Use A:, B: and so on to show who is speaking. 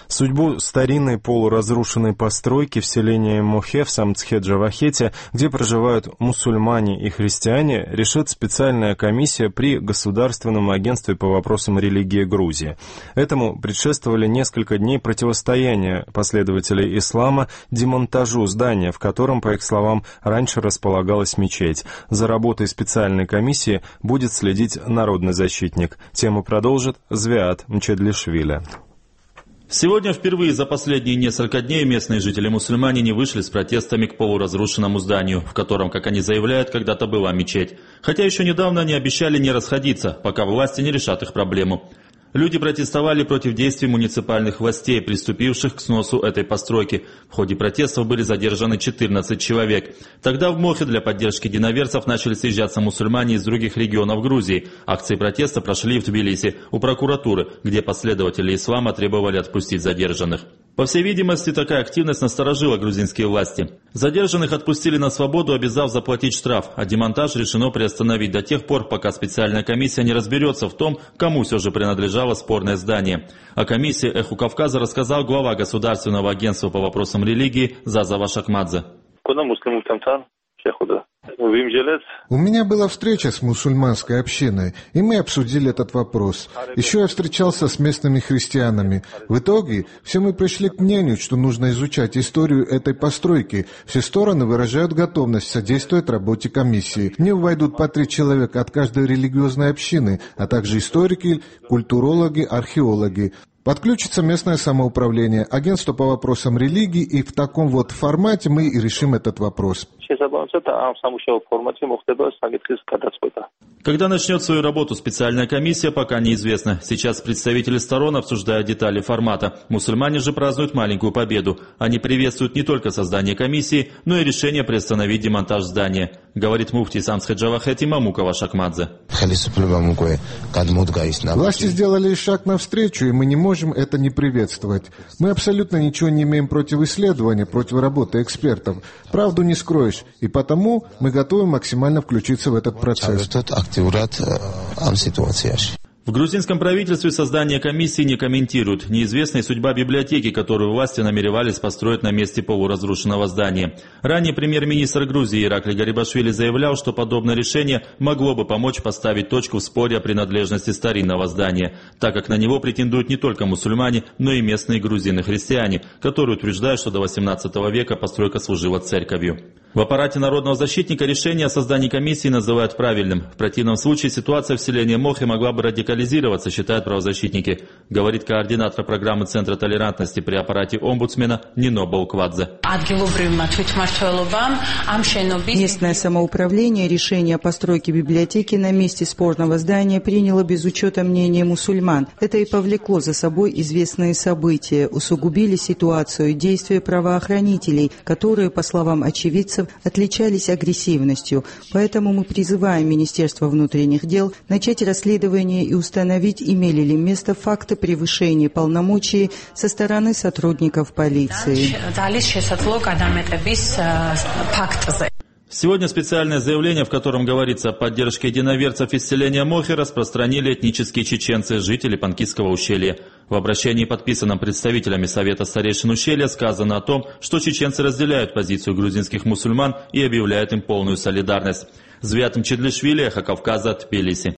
A: Судьбу старинной полуразрушенной постройки в селении Мохе в Самцхе-Джавахете, где проживают мусульмане и христиане, решит специальная комиссия при Государственном агентстве по вопросам религии Грузии. Этому предшествовали несколько дней противостояния последователей ислама демонтажу здания, в котором, по их словам, раньше располагалась мечеть. За работой специальной комиссии будет следить народный защитник. Тему продолжит Звиат Мчедлишвили.
B: Сегодня впервые за последние несколько дней местные жители-мусульмане не вышли с протестами к полуразрушенному зданию, в котором, как они заявляют, когда-то была мечеть. Хотя еще недавно они обещали не расходиться, пока власти не решат их проблему. Люди протестовали против действий муниципальных властей, приступивших к сносу этой постройки. В ходе протестов были задержаны 14 человек. Тогда в Мохе для поддержки единоверцев начали съезжаться мусульмане из других регионов Грузии. Акции протеста прошли в Тбилиси, у прокуратуры, где последователи ислама требовали отпустить задержанных. По всей видимости, такая активность насторожила грузинские власти. Задержанных отпустили на свободу, обязав заплатить штраф, а демонтаж решено приостановить до тех пор, пока специальная комиссия не разберется в том, кому все же принадлежало спорное здание. О комиссии «Эху Кавказа» рассказал глава Государственного агентства по вопросам религии Зазава Шакмадзе.
C: У меня была встреча с мусульманской общиной, и мы обсудили этот вопрос. Еще я встречался с местными христианами. В итоге все мы пришли к мнению, что нужно изучать историю этой постройки. Все стороны выражают готовность содействовать работе комиссии. В нее войдут по 3 человека от каждой религиозной общины, а также историки, культурологи, археологи. Подключится местное самоуправление, агентство по вопросам религии, и в таком вот формате мы и решим этот вопрос.
B: Когда начнет свою работу специальная комиссия, пока неизвестно. Сейчас представители сторон обсуждают детали формата. Мусульмане же празднуют маленькую победу. Они приветствуют не только создание комиссии, но и решение приостановить демонтаж здания, говорит муфти Самцхе-Джавахет Мамукова Шакмадзе.
C: Власти сделали шаг навстречу, и мы не можем это не приветствовать. Мы абсолютно ничего не имеем против исследования, против работы экспертов. Правду не скроешь, и потому мы готовы максимально включиться в этот процесс.
B: В грузинском правительстве создание комиссии не комментируют. Неизвестна и судьба библиотеки, которую власти намеревались построить на месте полуразрушенного здания. Ранее премьер-министр Грузии Иракли Гарибашвили заявлял, что подобное решение могло бы помочь поставить точку в споре о принадлежности старинного здания, так как на него претендуют не только мусульмане, но и местные грузины-христиане, которые утверждают, что до 18 века постройка служила церковью. В аппарате народного защитника решение о создании комиссии называют правильным. В противном случае ситуация в селении Мохе могла бы радикализироваться, считают правозащитники, говорит координатор программы Центра толерантности при аппарате омбудсмена Нино Балквадзе.
D: Местное самоуправление решение о постройке библиотеки на месте спорного здания приняло без учета мнения мусульман. Это и повлекло за собой известные события, усугубили ситуацию, действия правоохранителей, которые, по словам очевидцев, отличались агрессивностью. Поэтому мы призываем Министерство внутренних дел начать расследование и установить, имели ли место факты превышения полномочий со стороны сотрудников полиции.
B: Сегодня специальное заявление, в котором говорится о поддержке единоверцев из селения Мохе, распространили этнические чеченцы, жители Панкисского ущелья. В обращении, подписанном представителями Совета старейшин ущелья, сказано о том, что чеченцы разделяют позицию грузинских мусульман и объявляют им полную солидарность. Звиат Мчедлишвили, Эхо Кавказа, Тбилиси.